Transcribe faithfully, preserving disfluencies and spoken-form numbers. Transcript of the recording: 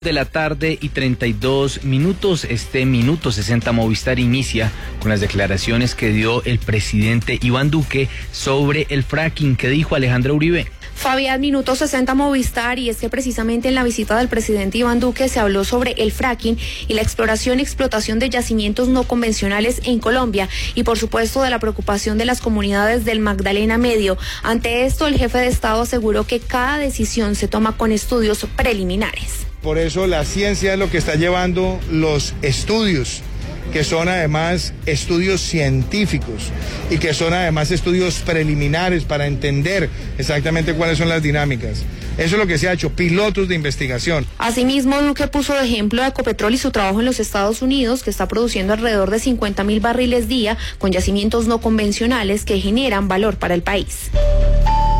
De la tarde y treinta y dos minutos, este minuto sesenta Movistar inicia con las declaraciones que dio el presidente Iván Duque sobre el fracking. ¿Qué dijo Alejandra Uribe? Fabián, minuto sesenta Movistar, y es que precisamente en la visita del presidente Iván Duque se habló sobre el fracking y la exploración y explotación de yacimientos no convencionales en Colombia y por supuesto de la preocupación de las comunidades del Magdalena Medio. Ante esto, el jefe de Estado aseguró que cada decisión se toma con estudios preliminares. Por eso la ciencia es lo que está llevando los estudios, que son además estudios científicos y que son además estudios preliminares para entender exactamente cuáles son las dinámicas. Eso es lo que se ha hecho, pilotos de investigación. Asimismo, Duque puso de ejemplo a Ecopetrol y su trabajo en los Estados Unidos, que está produciendo alrededor de cincuenta mil barriles día con yacimientos no convencionales que generan valor para el país.